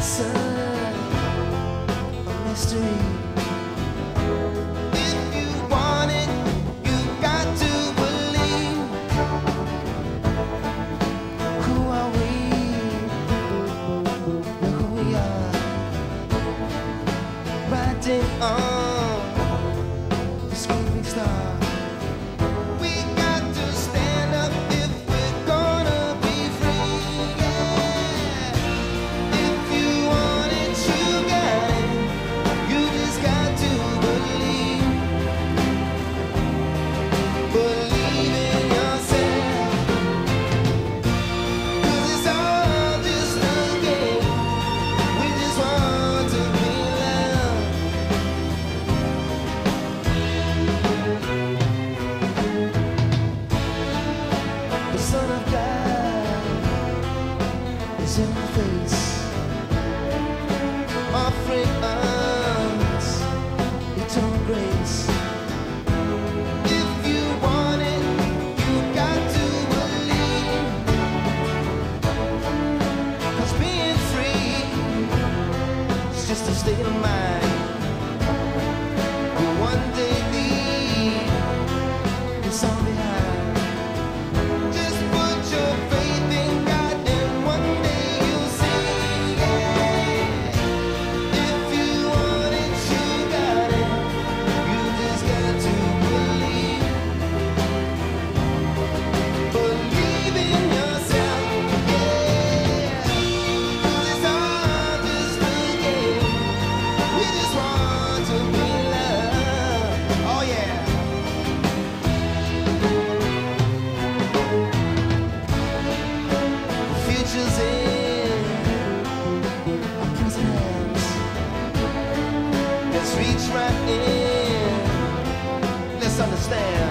sun, a mystery. If you want it, you got to believe. Who are we? Who we are, riding on the screaming star. We got to stand up if we're gonna be free. Yeah. If you want it, you got it. You just got to believe. Believe in yourself. 'Cause it's all just a game. We just want to be loved. The Son of God is in my face, offering us eternal grace. If you want it, you got to believe. 'Cause being free is just a state of mind. We'll one day leave this all behind. Just put your faith in God and one day you'll see. Yeah. If you want it, you got it. You just got to believe. Believe in yourself. Yeah. 'Cause it's all just a game. We just want to be loved. Oh yeah. The future's in our present hands. Let's reach right in. Let's understand.